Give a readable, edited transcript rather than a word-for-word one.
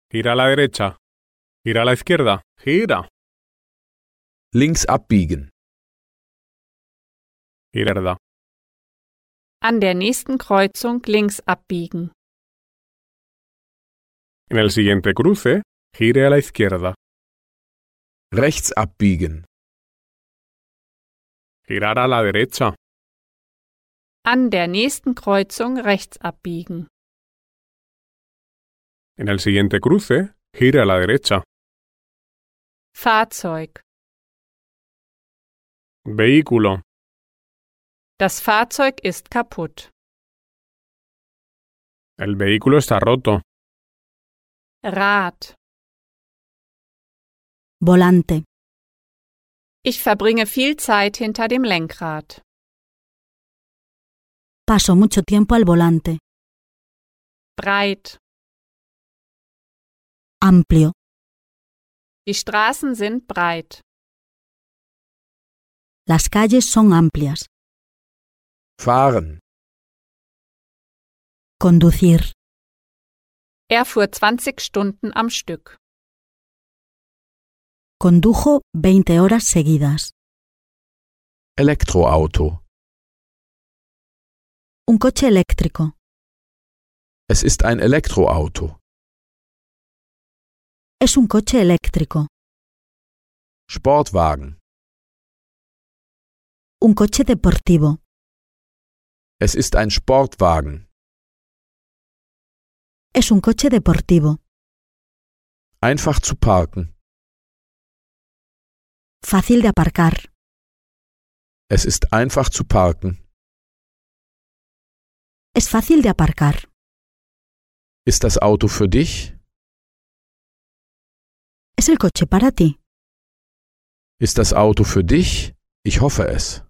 Gira a la derecha. Gira a la izquierda. Gira. Links abbiegen. Izquierda. An der nächsten Kreuzung links abbiegen. En el siguiente cruce, gire a la izquierda. Rechts abbiegen. Girar a la derecha. An der nächsten Kreuzung rechts abbiegen. En el siguiente cruce, gire a la derecha. Fahrzeug. Vehículo. Das Fahrzeug ist kaputt. El vehículo está roto. Rad. Volante. Ich verbringe viel Zeit hinter dem Lenkrad. Paso mucho tiempo al volante. Breit. Amplio. Die Straßen sind breit. Las calles son amplias. Fahren. Conducir. Er fuhr 20 Stunden am Stück. Condujo 20 horas seguidas. Elektroauto. Un coche eléctrico. Es ist ein Elektroauto. Es un coche eléctrico. Sportwagen. Un coche deportivo. Es ist ein Sportwagen. Es un coche deportivo. Einfach zu parken. Fácil de aparcar. Es ist einfach zu parken. Es fácil de aparcar. Ist das Auto für dich? ¿Es el coche para ti? Ist das Auto für dich? Ich hoffe es.